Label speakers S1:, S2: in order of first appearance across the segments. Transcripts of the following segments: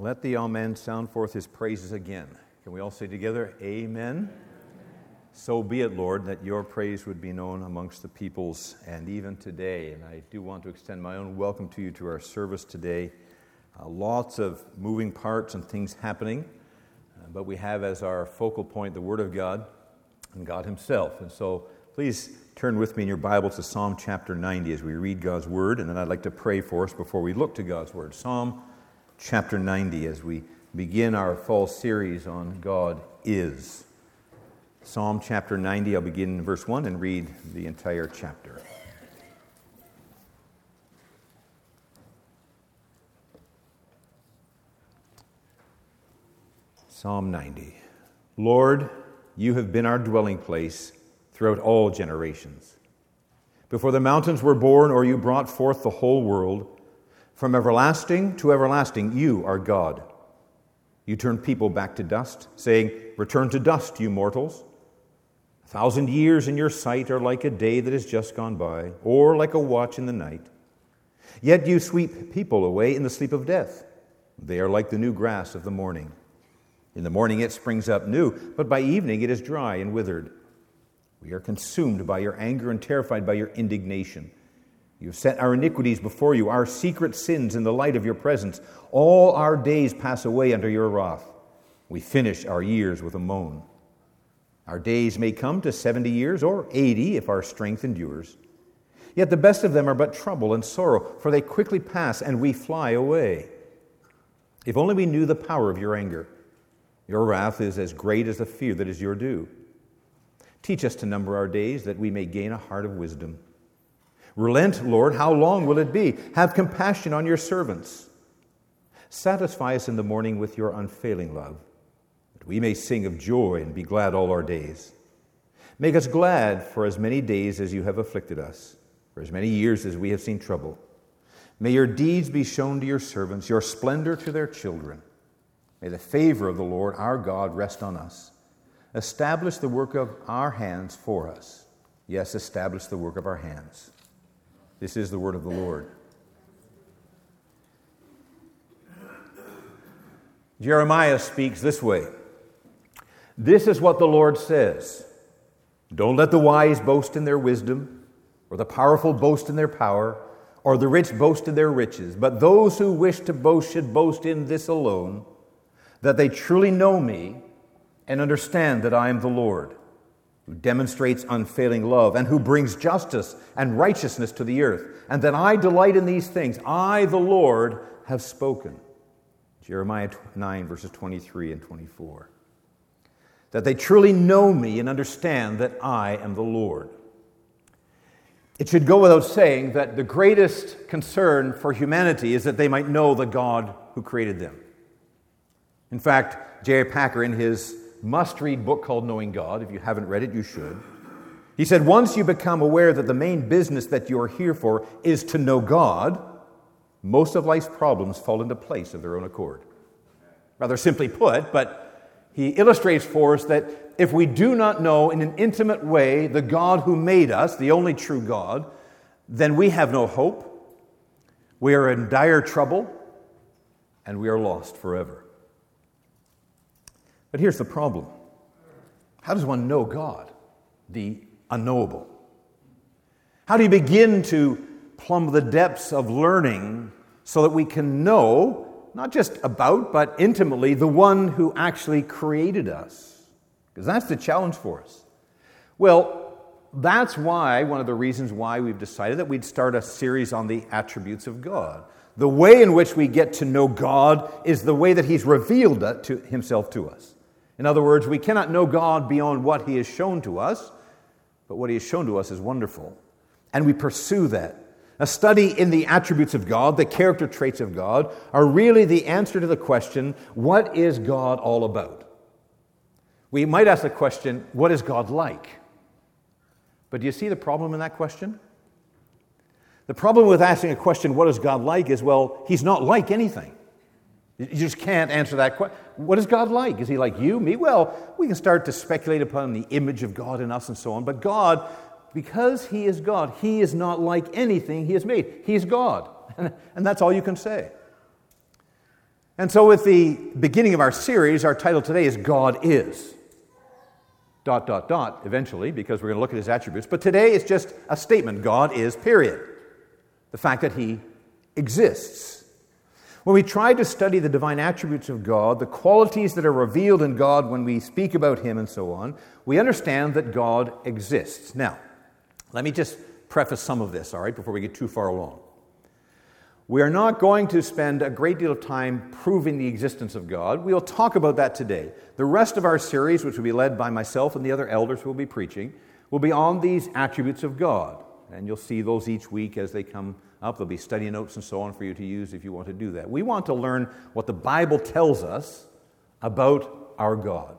S1: Let the Amen sound forth his praises again. Can we all say together, Amen? So be it, Lord, that your praise would be known amongst the peoples and even today. And I do want to extend my own welcome to you to our service today. Lots of moving parts and things happening, but we have as our focal point the Word of God and God himself. And so please turn with me in your Bible to Psalm chapter 90 as we read God's Word, and then I'd like to pray for us before we look to God's Word. Psalm chapter 90 as we begin our fall series on God is. Psalm chapter 90, I'll begin in verse 1 and read the entire chapter. Psalm 90. Lord, you have been our dwelling place throughout all generations. Before the mountains were born, or you brought forth the whole world, from everlasting to everlasting, you are God. You turn people back to dust, saying, return to dust, you mortals. 1,000 years in your sight are like a day that has just gone by, or like a watch in the night. Yet you sweep people away in the sleep of death. They are like the new grass of the morning. In the morning it springs up new, but by evening it is dry and withered. We are consumed by your anger and terrified by your indignation. You have set our iniquities before you, our secret sins in the light of your presence. All our days pass away under your wrath. We finish our years with a moan. Our days may come to 70 years or 80 if our strength endures. Yet the best of them are but trouble and sorrow, for they quickly pass and we fly away. If only we knew the power of your anger. Your wrath is as great as the fear that is your due. Teach us to number our days that we may gain a heart of wisdom. Relent, Lord, how long will it be? Have compassion on your servants. Satisfy us in the morning with your unfailing love, that we may sing of joy and be glad all our days. Make us glad for as many days as you have afflicted us, for as many years as we have seen trouble. May your deeds be shown to your servants, your splendor to their children. May the favor of the Lord our God rest on us. Establish the work of our hands for us. Yes, establish the work of our hands. This is the word of the Lord. Jeremiah speaks this way. This is what the Lord says. Don't let the wise boast in their wisdom, or the powerful boast in their power, or the rich boast in their riches. But those who wish to boast should boast in this alone, that they truly know me and understand that I am the Lord, who demonstrates unfailing love and who brings justice and righteousness to the earth, and that I delight in these things. I, the Lord, have spoken. Jeremiah 9, verses 23 and 24. That they truly know me and understand that I am the Lord. It should go without saying that the greatest concern for humanity is that they might know the God who created them. In fact, J.I. Packer, in his must-read book called Knowing God, if you haven't read it, you should, he said, once you become aware that the main business that you are here for is to know God, most of life's problems fall into place of their own accord. Rather simply put, but he illustrates for us that if we do not know in an intimate way the God who made us, the only true God, then we have no hope, we are in dire trouble, and we are lost forever. But here's the problem. How does one know God, the unknowable? How do you begin to plumb the depths of learning so that we can know, not just about, but intimately, the one who actually created us? Because that's the challenge for us. Well, that's why, one of the reasons why we've decided that we'd start a series on the attributes of God. The way in which we get to know God is the way that He's revealed Himself to us. In other words, we cannot know God beyond what He has shown to us, but what He has shown to us is wonderful. And we pursue that. A study in the attributes of God, the character traits of God, are really the answer to the question, what is God all about? We might ask the question, what is God like? But do you see the problem in that question? The problem with asking a question, what is God like, is, well, He's not like anything. You just can't answer that question. What is God like? Is He like you, me? Well, we can start to speculate upon the image of God in us and so on. But God, because He is God, He is not like anything He has made. He's God. And that's all you can say. And so with the beginning of our series, our title today is God Is. ... eventually, because we're going to look at his attributes. But today it's just a statement. God is, period. The fact that he exists. When we try to study the divine attributes of God, the qualities that are revealed in God when we speak about him and so on, we understand that God exists. Now, let me just preface some of this, all right, before we get too far along. We are not going to spend a great deal of time proving the existence of God. We'll talk about that today. The rest of our series, which will be led by myself and the other elders who will be preaching, will be on these attributes of God. And you'll see those each week as they come up. There'll be study notes and so on for you to use if you want to do that. We want to learn what the Bible tells us about our God.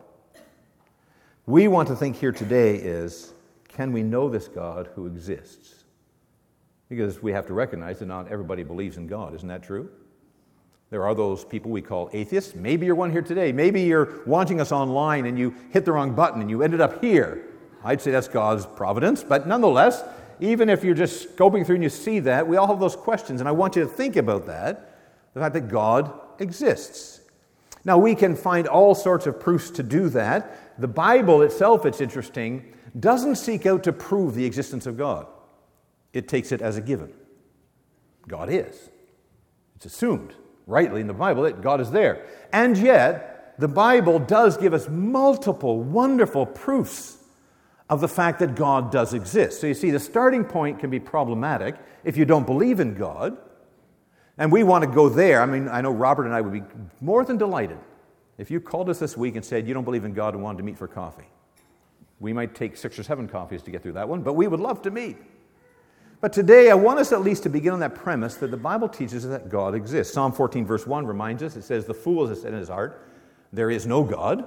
S1: We want to think here today is, can we know this God who exists? Because we have to recognize that not everybody believes in God. Isn't that true? There are those people we call atheists. Maybe you're one here today. Maybe you're watching us online and you hit the wrong button and you ended up here. I'd say that's God's providence. But nonetheless, even if you're just scoping through and you see that, we all have those questions. And I want you to think about that, the fact that God exists. Now, we can find all sorts of proofs to do that. The Bible itself, it's interesting, doesn't seek out to prove the existence of God. It takes it as a given. God is. It's assumed, rightly in the Bible, that God is there. And yet, the Bible does give us multiple wonderful proofs of the fact that God does exist. So you see, the starting point can be problematic if you don't believe in God. And we want to go there. I mean, I know Robert and I would be more than delighted if you called us this week and said you don't believe in God and wanted to meet for coffee. We might take 6 or 7 coffees to get through that one, but we would love to meet. But today, I want us at least to begin on that premise that the Bible teaches us that God exists. Psalm 14, verse 1 reminds us, it says, "The fool has said in his heart, there is no God."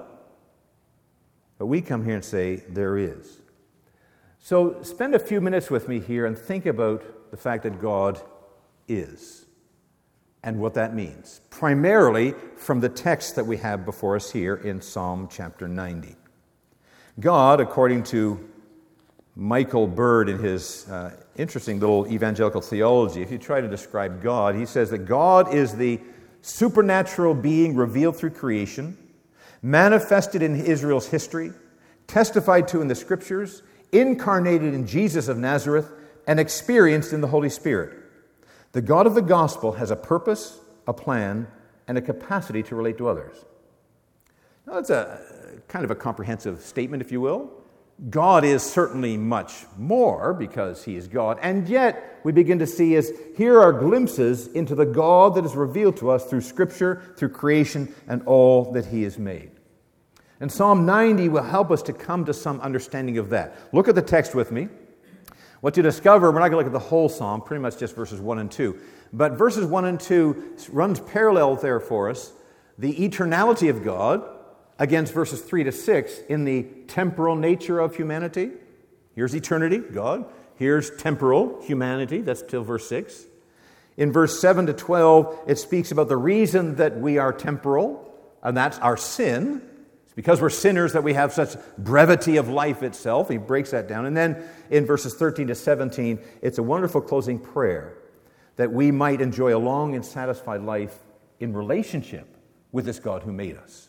S1: But we come here and say, there is. So spend a few minutes with me here and think about the fact that God is and what that means, primarily from the text that we have before us here in Psalm chapter 90. God, according to Michael Bird in his interesting little evangelical theology, if you try to describe God, he says that God is the supernatural being revealed through creation, manifested in Israel's history, testified to in the Scriptures, incarnated in Jesus of Nazareth, and experienced in the Holy Spirit. The God of the gospel has a purpose, a plan, and a capacity to relate to others. Now, that's a kind of a comprehensive statement, if you will. God is certainly much more because he is God. And yet, we begin to see here are glimpses into the God that is revealed to us through Scripture, through creation, and all that he has made. And Psalm 90 will help us to come to some understanding of that. Look at the text with me. What you discover, we're not going to look at the whole psalm, pretty much just verses 1 and 2. But verses 1 and 2 runs parallel there for us, the eternality of God, against verses 3 to 6 in the temporal nature of humanity. Here's eternity, God. Here's temporal humanity. That's till verse 6. In verse 7 to 12, it speaks about the reason that we are temporal, and that's our sin. It's because we're sinners that we have such brevity of life itself. He breaks that down. And then in verses 13 to 17, it's a wonderful closing prayer that we might enjoy a long and satisfied life in relationship with this God who made us.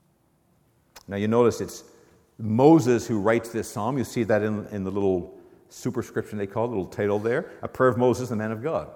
S1: Now you notice it's Moses who writes this psalm. You see that in the little superscription they call it, the little title there, a prayer of Moses, the man of God.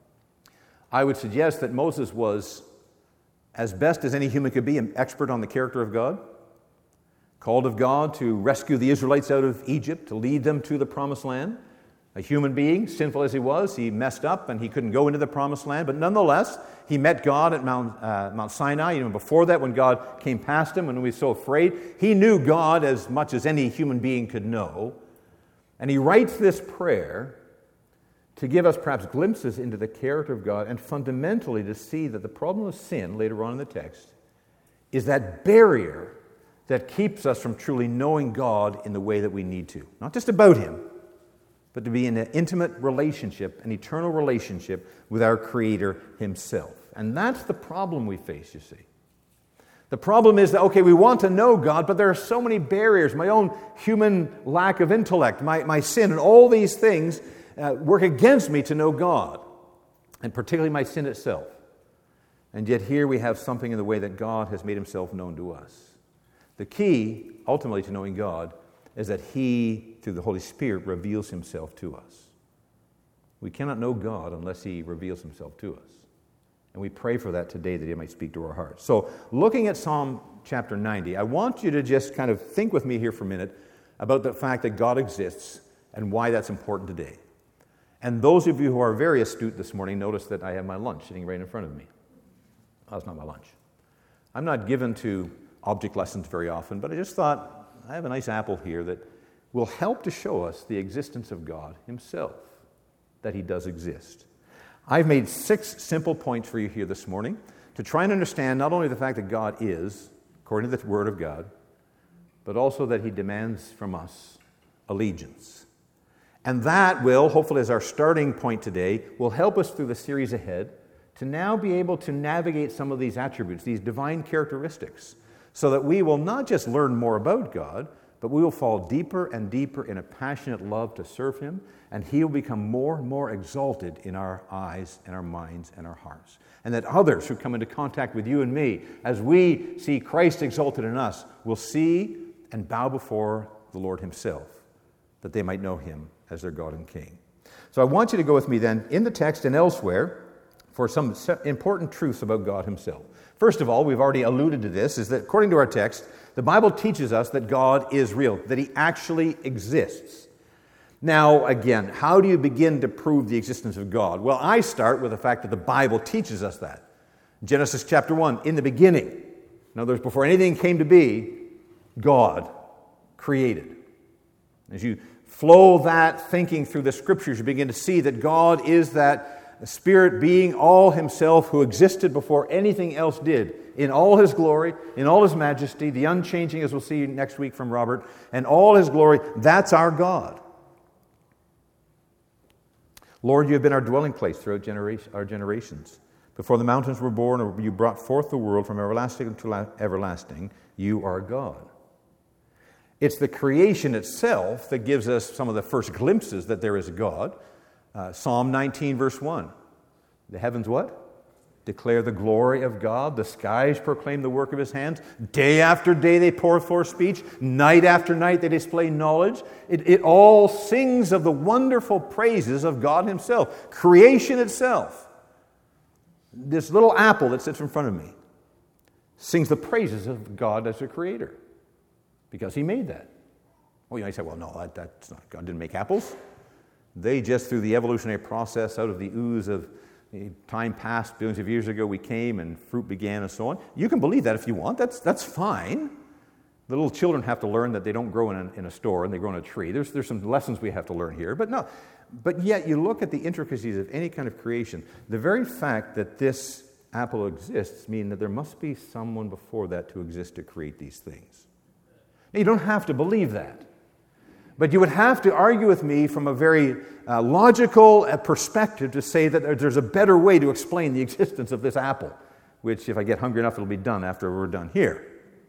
S1: I would suggest that Moses was, as best as any human could be, an expert on the character of God, called of God to rescue the Israelites out of Egypt, to lead them to the promised land. A human being, sinful as he was, he messed up and he couldn't go into the promised land. But nonetheless, he met God at Mount Sinai. Even before that, when God came past him and he was so afraid, he knew God as much as any human being could know. And he writes this prayer to give us perhaps glimpses into the character of God and fundamentally to see that the problem of sin, later on in the text, is that barrier that keeps us from truly knowing God in the way that we need to. Not just about him, but to be in an intimate relationship, an eternal relationship with our Creator himself. And that's the problem we face, you see. The problem is that, okay, we want to know God, but there are so many barriers. My own human lack of intellect, my sin, and all these things work against me to know God, and particularly my sin itself. And yet here we have something in the way that God has made himself known to us. The key, ultimately, to knowing God is that he, through the Holy Spirit, reveals himself to us. We cannot know God unless he reveals himself to us. And we pray for that today, that he might speak to our hearts. So, looking at Psalm chapter 90, I want you to just kind of think with me here for a minute about the fact that God exists and why that's important today. And those of you who are very astute this morning, notice that I have my lunch sitting right in front of me. Oh, that's not my lunch. I'm not given to object lessons very often, but I just thought I have a nice apple here that will help to show us the existence of God himself, that he does exist. I've made 6 simple points for you here this morning to try and understand not only the fact that God is, according to the Word of God, but also that he demands from us allegiance. And that will, hopefully as our starting point today, will help us through the series ahead to now be able to navigate some of these attributes, these divine characteristics, so that we will not just learn more about God, but we will fall deeper and deeper in a passionate love to serve him, and he will become more and more exalted in our eyes and our minds and our hearts. And that others who come into contact with you and me, as we see Christ exalted in us, will see and bow before the Lord himself, that they might know him as their God and King. So I want you to go with me then in the text and elsewhere for some important truths about God himself. First of all, we've already alluded to this, is that according to our text, the Bible teaches us that God is real, that he actually exists. Now, again, how do you begin to prove the existence of God? Well, I start with the fact that the Bible teaches us that. Genesis chapter 1, in the beginning, in other words, before anything came to be, God created. As you flow that thinking through the Scriptures, you begin to see that God is that Spirit being all himself who existed before anything else did, in all his glory, in all his majesty, the unchanging, as we'll see next week from Robert, and all his glory. That's our God. Lord, you have been our dwelling place throughout our generations. Before the mountains were born, or you brought forth the world from everlasting to everlasting, you are God. It's the creation itself that gives us some of the first glimpses that there is a God. Psalm 19, verse 1. The heavens what? Declare the glory of God. The skies proclaim the work of his hands. Day after day they pour forth speech. Night after night they display knowledge. It all sings of the wonderful praises of God himself. Creation itself. This little apple that sits in front of me sings the praises of God as a creator because he made that. Well, you might say, well, no, that's not, God didn't make apples. They just, through the evolutionary process, out of the ooze of time past, billions of years ago, we came and fruit began and so on. You can believe that if you want. That's fine. The little children have to learn that they don't grow in a store and they grow in a tree. There's some lessons we have to learn here. But yet you look at the intricacies of any kind of creation. The very fact that this apple exists means that there must be someone before that to exist to create these things. Now, you don't have to believe that. But you would have to argue with me from a very logical perspective to say that there's a better way to explain the existence of this apple, which if I get hungry enough, it'll be done after we're done here.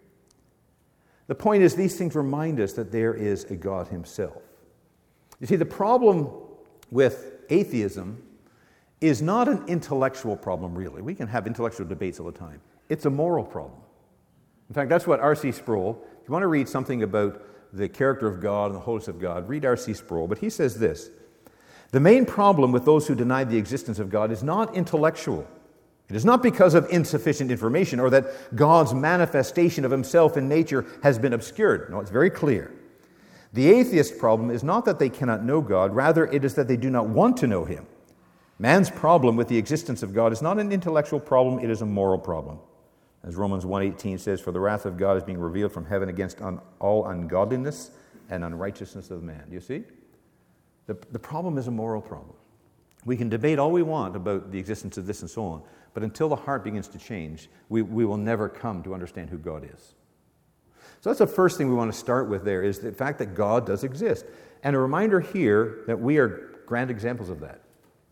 S1: The point is, these things remind us that there is a God himself. You see, the problem with atheism is not an intellectual problem, really. We can have intellectual debates all the time. It's a moral problem. In fact, that's what R.C. Sproul, if you want to read something about the character of God and the holiness of God, read R.C. Sproul. But he says this: the main problem with those who deny the existence of God is not intellectual. It is not because of insufficient information or that God's manifestation of himself in nature has been obscured. No, it's very clear. The atheist problem is not that they cannot know God, rather it is that they do not want to know him. Man's problem with the existence of God is not an intellectual problem, it is a moral problem. As Romans 1:18 says, for the wrath of God is being revealed from heaven against all ungodliness and unrighteousness of man. Do you see? The problem is a moral problem. We can debate all we want about the existence of this and so on, but until the heart begins to change, we will never come to understand who God is. So that's the first thing we want to start with there, is the fact that God does exist. And a reminder here that we are grand examples of that.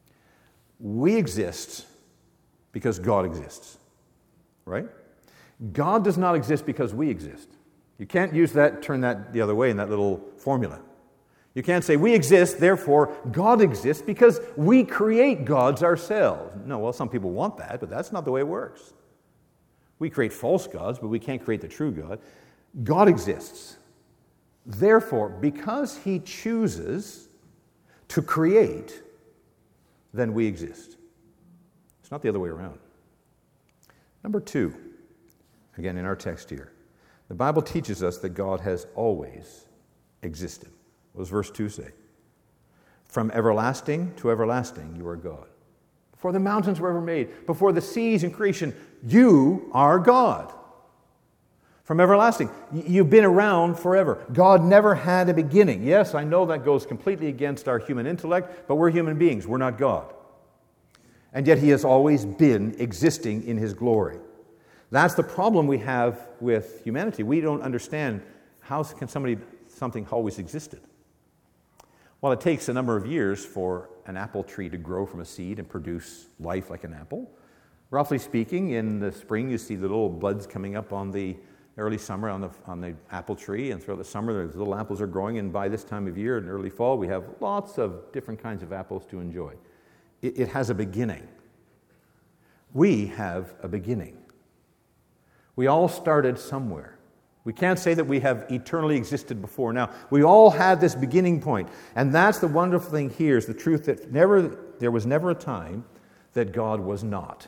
S1: We exist because God exists, right? God does not exist because we exist. You can't use that, turn that the other way in that little formula. You can't say, we exist, therefore God exists, because we create gods ourselves. No, well, some people want that, but that's not the way it works. We create false gods, but we can't create the true God. God exists. Therefore, because he chooses to create, then we exist. It's not the other way around. Number 2, again in our text here, the Bible teaches us that God has always existed. What does verse 2 say? From everlasting to everlasting, you are God. Before the mountains were ever made, before the seas and creation, you are God. From everlasting. You've been around forever. God never had a beginning. Yes, I know that goes completely against our human intellect, but we're human beings. We're not God. And yet he has always been existing in his glory. That's the problem we have with humanity. We don't understand how can something always existed. Well, it takes a number of years for an apple tree to grow from a seed and produce life like an apple. Roughly speaking, in the spring you see the little buds coming up on the early summer on the apple tree, and throughout the summer the little apples are growing, and by this time of year, in early fall, we have lots of different kinds of apples to enjoy. It has a beginning. We have a beginning. We all started somewhere. We can't say that we have eternally existed before. Now, we all had this beginning point, and that's the wonderful thing here is the truth that there was never a time that God was not.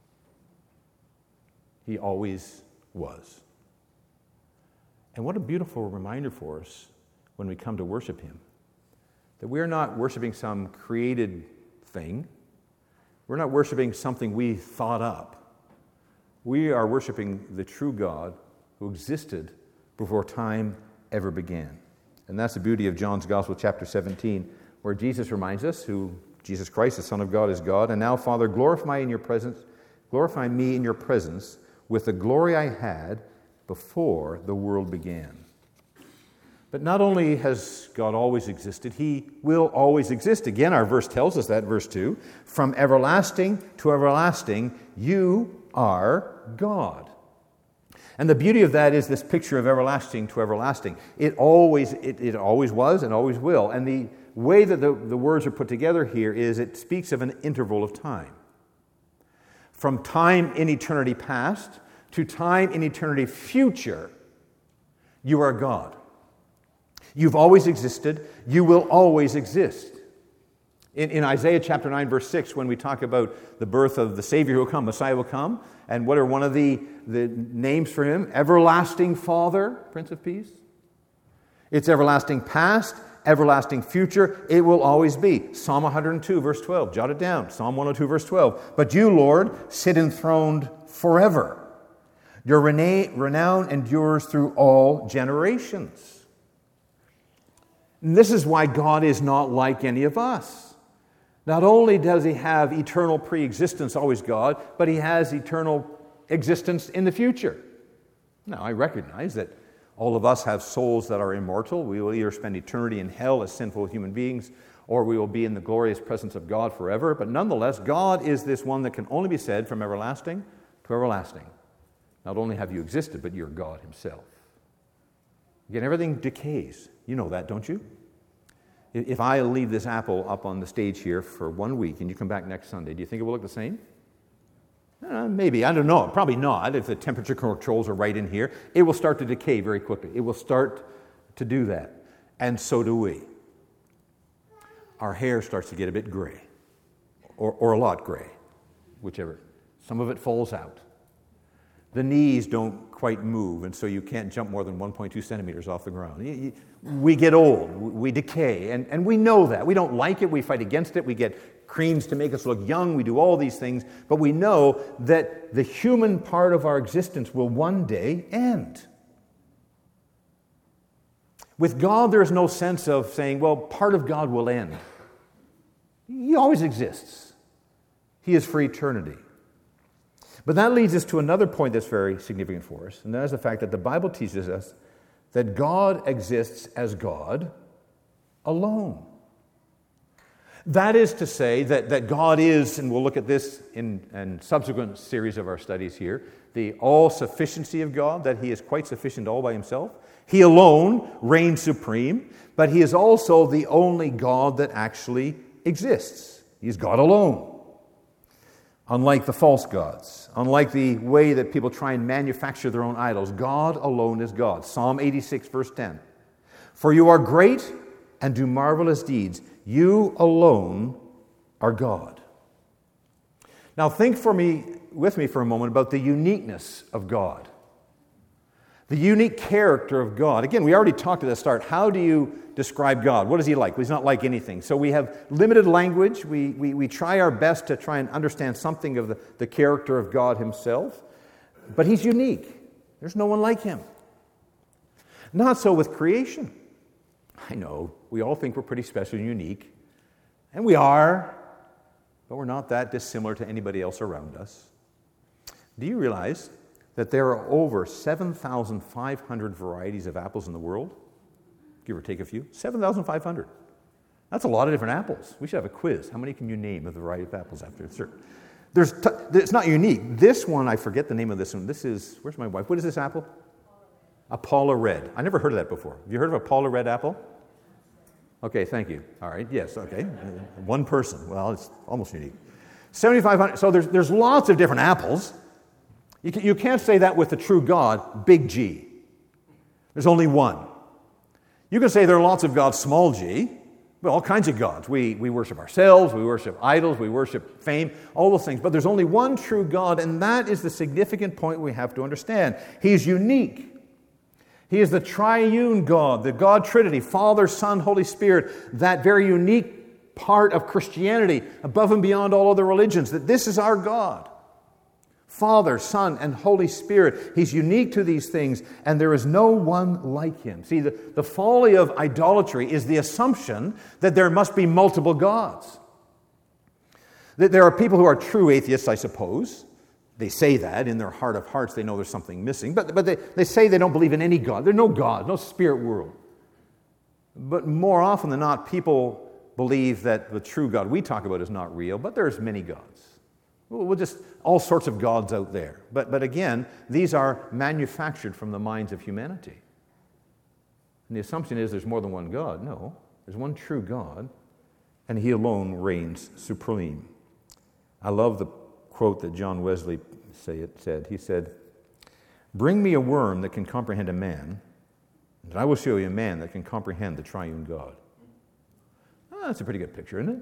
S1: He always was. And what a beautiful reminder for us when we come to worship him, that we're not worshiping some created thing. We're not worshiping something we thought up. We are worshiping the true God who existed before time ever began. And that's the beauty of John's Gospel, chapter 17, where Jesus reminds us who Jesus Christ, the Son of God, is God. And now, Father, glorify me in your presence with the glory I had before the world began. But not only has God always existed, he will always exist. Again, our verse tells us that, verse 2, from everlasting to everlasting, you are God. And the beauty of that is this picture of everlasting to everlasting. It always was and always will. And the way that the words are put together here is it speaks of an interval of time. From time in eternity past to time in eternity future, you are God. You've always existed. You will always exist. In Isaiah chapter 9, verse 6, when we talk about the birth of the Savior who will come, Messiah will come, and what are one of the names for him? Everlasting Father, Prince of Peace. It's everlasting past, everlasting future. It will always be. Psalm 102, verse 12. Jot it down. Psalm 102, verse 12. But you, Lord, sit enthroned forever. Your renown endures through all generations. And this is why God is not like any of us. Not only does he have eternal pre-existence, always God, but he has eternal existence in the future. Now, I recognize that all of us have souls that are immortal. We will either spend eternity in hell as sinful human beings, or we will be in the glorious presence of God forever. But nonetheless, God is this one that can only be said from everlasting to everlasting. Not only have you existed, but you're God himself. Again, everything decays. You know that, don't you? If I leave this apple up on the stage here for 1 week and you come back next Sunday, do you think it will look the same? Maybe. I don't know. Probably not. If the temperature controls are right in here, it will start to decay very quickly. It will start to do that. And so do we. Our hair starts to get a bit gray, or a lot gray, whichever. Some of it falls out. The knees don't quite move, and so you can't jump more than 1.2 centimeters off the ground. We get old, we decay, and we know that. We don't like it, we fight against it, we get creams to make us look young, we do all these things, but we know that the human part of our existence will one day end. With God, there is no sense of saying, well, part of God will end. He always exists. He is for eternity. But that leads us to another point that's very significant for us, and that is the fact that the Bible teaches us that God exists as God alone. That is to say that God is, and we'll look at this in subsequent series of our studies here, the all-sufficiency of God, that he is quite sufficient all by himself. He alone reigns supreme, but he is also the only God that actually exists. He's God alone. Unlike the false gods, unlike the way that people try and manufacture their own idols, God alone is God. Psalm 86, verse 10. For you are great and do marvelous deeds. You alone are God. Now think with me for a moment about the uniqueness of God. The unique character of God. Again, we already talked at the start. How do you describe God? What is he like? Well, he's not like anything. So we have limited language. We try our best to try and understand something of the character of God himself. But he's unique. There's no one like him. Not so with creation. I know, we all think we're pretty special and unique. And we are, but we're not that dissimilar to anybody else around us. Do you realize that there are over 7,500 varieties of apples in the world? Give or take a few. 7,500. That's a lot of different apples. We should have a quiz. How many can you name of the variety of apples after a certain? It's not unique. This one, I forget the name of this one. This is, where's my wife? What is this apple? A Paula Red. I never heard of that before. Have you heard of a Paula Red apple? Okay, thank you. All right, yes, okay. One person. Well, it's almost unique. 7,500. So there's lots of different apples. You can't say that with the true God, big G. There's only one. You can say there are lots of gods, small g, but all kinds of gods. We worship ourselves, we worship idols, we worship fame, all those things. But there's only one true God, and that is the significant point we have to understand. He's unique. He is the triune God, the God Trinity, Father, Son, Holy Spirit, that very unique part of Christianity, above and beyond all other religions, that this is our God. Father, Son, and Holy Spirit. He's unique to these things, and there is no one like him. See, the folly of idolatry is the assumption that there must be multiple gods. That there are people who are true atheists, I suppose. They say that in their heart of hearts. They know there's something missing. But they say they don't believe in any God. There's no God, no spirit world. But more often than not, people believe that the true God we talk about is not real, but there's many gods. We'll just, all sorts of gods out there. But again, these are manufactured from the minds of humanity. And the assumption is there's more than one God. No, there's one true God, and he alone reigns supreme. I love the quote that John Wesley said. He said, "Bring me a worm that can comprehend a man, and I will show you a man that can comprehend the triune God." Oh, that's a pretty good picture, isn't it?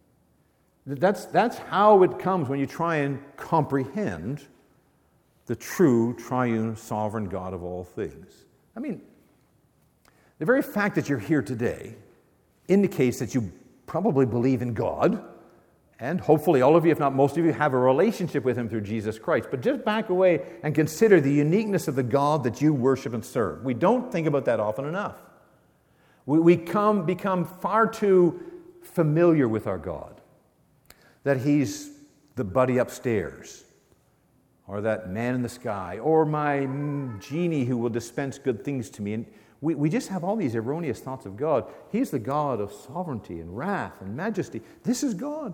S1: That's how it comes when you try and comprehend the true, triune, sovereign God of all things. I mean, the very fact that you're here today indicates that you probably believe in God, and hopefully all of you, if not most of you, have a relationship with him through Jesus Christ. But just back away and consider the uniqueness of the God that you worship and serve. We don't think about that often enough. We become far too familiar with our God. That he's the buddy upstairs, or that man in the sky, or my genie who will dispense good things to me. And we just have all these erroneous thoughts of God. He's the God of sovereignty and wrath and majesty. This is God.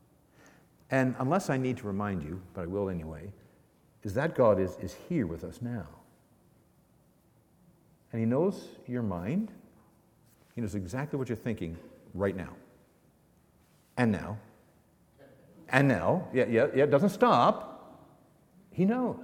S1: And unless I need to remind you, but I will anyway, is that God is here with us now. And he knows your mind. He knows exactly what you're thinking right now. And now. And now, it doesn't stop. He knows.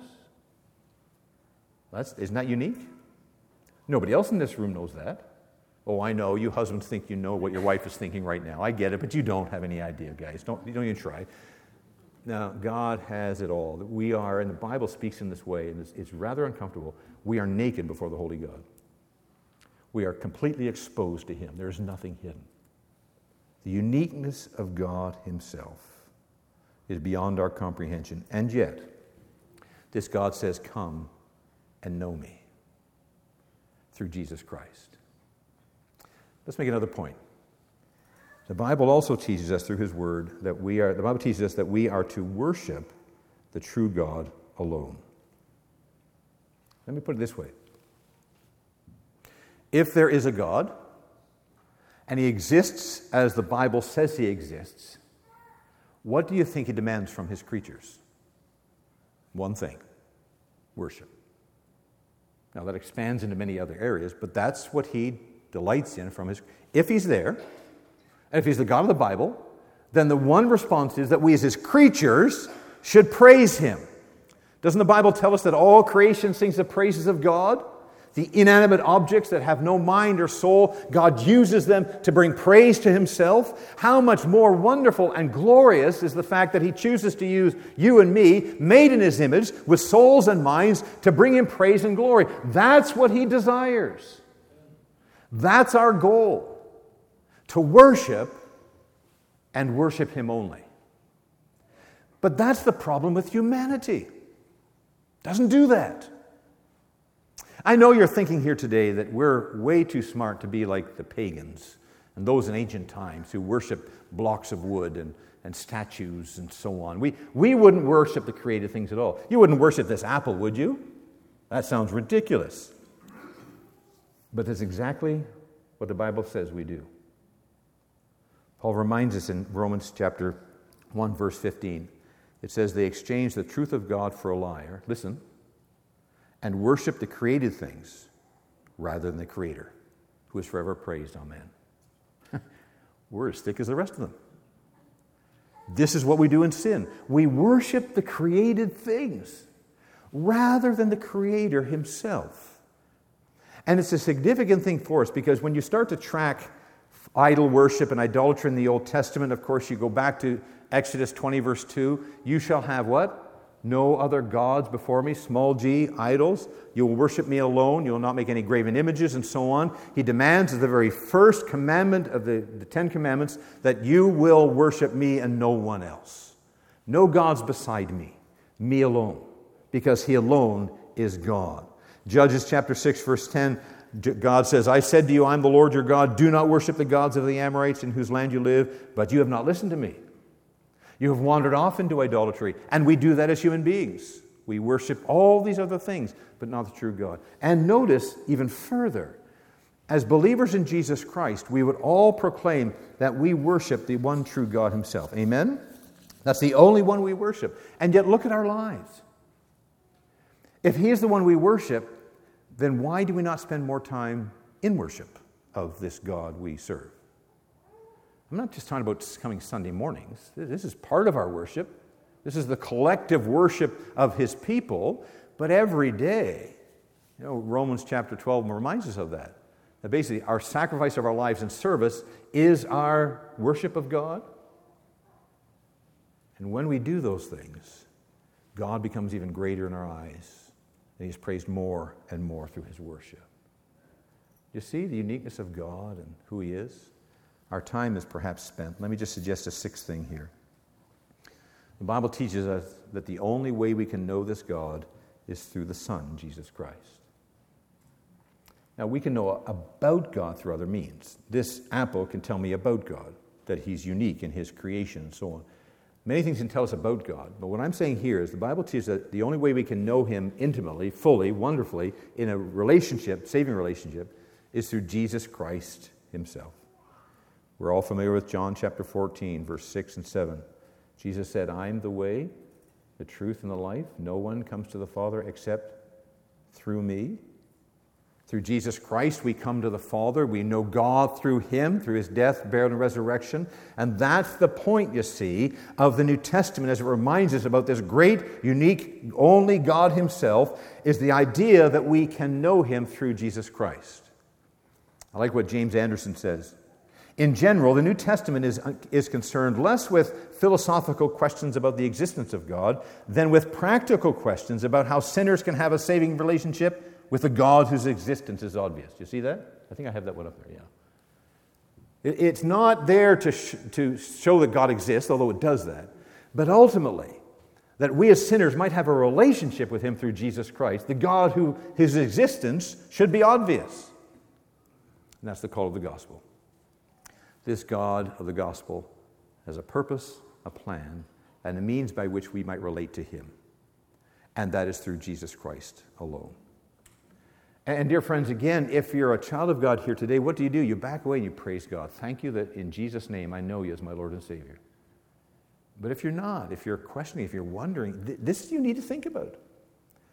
S1: Isn't that unique? Nobody else in this room knows that. Oh, I know, you husbands think you know what your wife is thinking right now. I get it, but you don't have any idea, guys. Don't even try. Now, God has it all. We are, and the Bible speaks in this way, and it's rather uncomfortable. We are naked before the Holy God. We are completely exposed to him. There is nothing hidden. The uniqueness of God himself is beyond our comprehension. And yet, this God says, "Come and know me," through Jesus Christ. Let's make another point. The Bible also teaches us through his word that the Bible teaches us that we are to worship the true God alone. Let me put it this way. If there is a God, and he exists as the Bible says he exists, what do you think he demands from his creatures? One thing: worship. Now, that expands into many other areas, but that's what he delights in from his... If he's there, and if he's the God of the Bible, then the one response is that we as his creatures should praise him. Doesn't the Bible tell us that all creation sings the praises of God? The inanimate objects that have no mind or soul, God uses them to bring praise to himself. How much more wonderful and glorious is the fact that he chooses to use you and me, made in his image, with souls and minds, to bring him praise and glory. That's what he desires. That's our goal. To worship and worship him only. But that's the problem with humanity. Doesn't do that. I know you're thinking here today that we're way too smart to be like the pagans and those in ancient times who worship blocks of wood and statues and so on. We wouldn't worship the created things at all. You wouldn't worship this apple, would you? That sounds ridiculous. But that's exactly what the Bible says we do. Paul reminds us in Romans chapter 1, verse 15. It says, they exchanged the truth of God for a lie. Listen. And worship the created things rather than the Creator, who is forever praised. Amen. We're as thick as the rest of them. This is what we do in sin. We worship the created things rather than the Creator himself. And it's a significant thing for us because when you start to track idol worship and idolatry in the Old Testament, of course, you go back to Exodus 20, verse 2. You shall have what? No other gods before me, small g, idols. You will worship me alone. You will not make any graven images, and so on. He demands as the very first commandment of the Ten Commandments that you will worship me and no one else. No gods beside me alone, because he alone is God. Judges chapter 6, verse 10, God says, I said to you, I'm the Lord your God. Do not worship the gods of the Amorites in whose land you live, but you have not listened to me. You have wandered off into idolatry. And we do that as human beings. We worship all these other things, but not the true God. And notice even further, as believers in Jesus Christ, we would all proclaim that we worship the one true God himself. Amen? That's the only one we worship. And yet look at our lives. If he is the one we worship, then why do we not spend more time in worship of this God we serve? I'm not just talking about coming Sunday mornings. This is part of our worship. This is the collective worship of his people. But every day, Romans chapter 12 reminds us of that. That basically our sacrifice of our lives in service is our worship of God. And when we do those things, God becomes even greater in our eyes. And he's praised more and more through his worship. You see the uniqueness of God and who he is? Our time is perhaps spent. Let me just suggest a sixth thing here. The Bible teaches us that the only way we can know this God is through the Son, Jesus Christ. Now, we can know about God through other means. This apple can tell me about God, that he's unique in his creation and so on. Many things can tell us about God, but what I'm saying here is the Bible teaches that the only way we can know him intimately, fully, wonderfully, in a relationship, saving relationship, is through Jesus Christ himself. We're all familiar with John chapter 14, verse 6 and 7. Jesus said, I am the way, the truth, and the life. No one comes to the Father except through me. Through Jesus Christ, we come to the Father. We know God through him, through his death, burial, and resurrection. And that's the point, you see, of the New Testament as it reminds us about this great, unique, only God himself, is the idea that we can know him through Jesus Christ. I like what James Anderson says. In general, the New Testament is concerned less with philosophical questions about the existence of God than with practical questions about how sinners can have a saving relationship with a God whose existence is obvious. Do you see that? I think I have that one up there, yeah. It's not there to show that God exists, although it does that, but ultimately that we as sinners might have a relationship with him through Jesus Christ, the God whose existence should be obvious. And that's the call of the gospel. This God of the gospel has a purpose, a plan, and a means by which we might relate to him. And that is through Jesus Christ alone. And dear friends, again, if you're a child of God here today, what do? You back away and you praise God. Thank you that in Jesus' name I know you as my Lord and Savior. But if you're not, if you're questioning, if you're wondering, this you need to think about.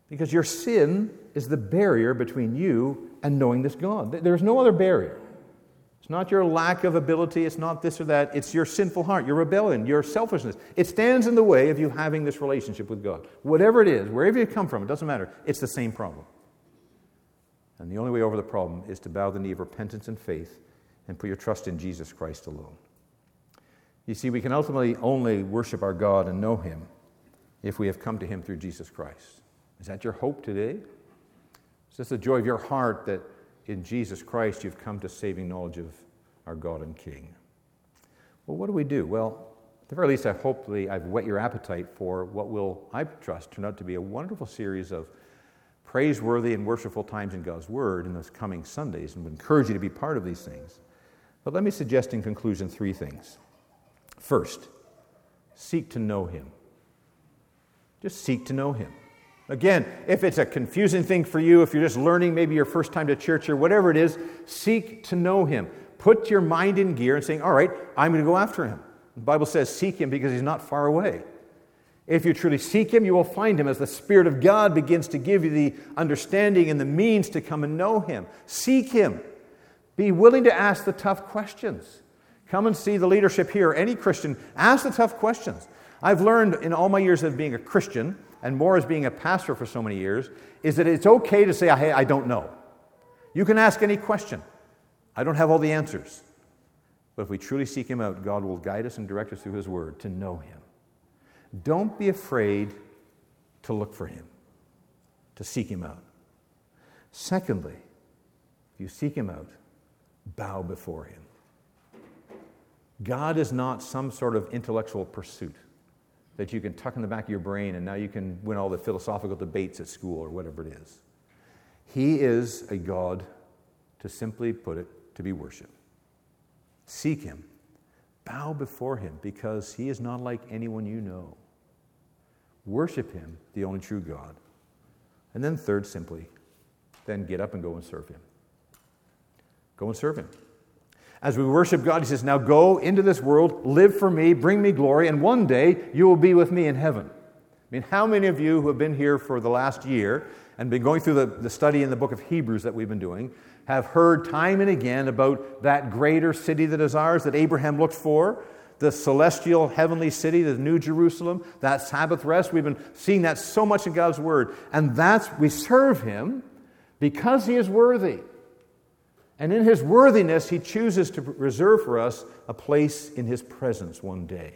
S1: Because your sin is the barrier between you and knowing this God. There's no other barrier. It's not your lack of ability, it's not this or that, it's your sinful heart, your rebellion, your selfishness. It stands in the way of you having this relationship with God. Whatever it is, wherever you come from, it doesn't matter. It's the same problem. And the only way over the problem is to bow the knee of repentance and faith and put your trust in Jesus Christ alone. You see, we can ultimately only worship our God and know Him if we have come to Him through Jesus Christ. Is that your hope today? Is this the joy of your heart that in Jesus Christ you've come to saving knowledge of our God and King? Well, what do we do? Well, at the very least, hopefully I've whet your appetite for what will, I trust, turn out to be a wonderful series of praiseworthy and worshipful times in God's Word in those coming Sundays, and would encourage you to be part of these things. But let me suggest in conclusion 3 things. First, seek to know Him. Just seek to know Him. Again, if it's a confusing thing for you, if you're just learning, maybe your first time to church or whatever it is, seek to know Him. Put your mind in gear and saying, all right, I'm going to go after Him. The Bible says seek Him because He's not far away. If you truly seek Him, you will find Him as the Spirit of God begins to give you the understanding and the means to come and know Him. Seek Him. Be willing to ask the tough questions. Come and see the leadership here. Any Christian, ask the tough questions. I've learned in all my years of being a Christian, and more as being a pastor for so many years, is that it's okay to say, hey, I don't know. You can ask any question. I don't have all the answers. But if we truly seek Him out, God will guide us and direct us through His Word to know Him. Don't be afraid to look for Him, to seek Him out. Secondly, if you seek Him out, bow before Him. God is not some sort of intellectual pursuit that you can tuck in the back of your brain and now you can win all the philosophical debates at school or whatever it is. He is a God, to simply put it, to be worshipped. Seek Him. Bow before Him because He is not like anyone you know. Worship Him, the only true God. And then third, simply, then get up and go and serve Him. Go and serve Him. As we worship God, He says, now go into this world, live for me, bring me glory, and one day you will be with me in heaven. I mean, how many of you who have been here for the last year and been going through the study in the book of Hebrews that we've been doing have heard time and again about that greater city that is ours, that Abraham looked for, the celestial heavenly city, the New Jerusalem, that Sabbath rest? We've been seeing that so much in God's Word. And we serve Him because He is worthy. And in His worthiness, He chooses to reserve for us a place in His presence one day.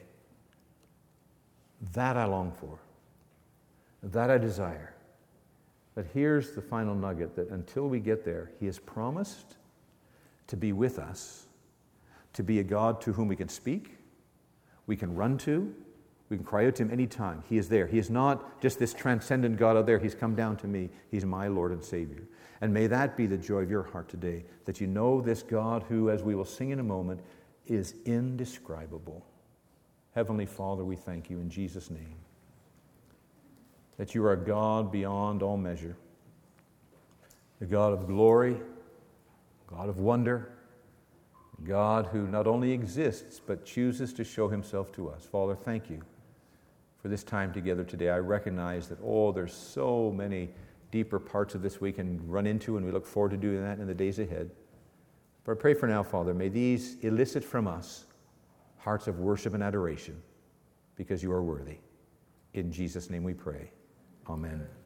S1: That I long for. That I desire. But here's the final nugget, that until we get there, He has promised to be with us, to be a God to whom we can speak, we can run to, we can cry out to Him anytime. He is there. He is not just this transcendent God out there. He's come down to me. He's my Lord and Savior. And may that be the joy of your heart today, that you know this God who, as we will sing in a moment, is indescribable. Heavenly Father, we thank You in Jesus' name, that You are a God beyond all measure, a God of glory, God of wonder, God who not only exists, but chooses to show Himself to us. Father, thank You for this time together today. I recognize that, there's so many deeper parts of this we can run into, and we look forward to doing that in the days ahead. But I pray for now, Father, may these elicit from us hearts of worship and adoration, because You are worthy. In Jesus' name we pray. Amen.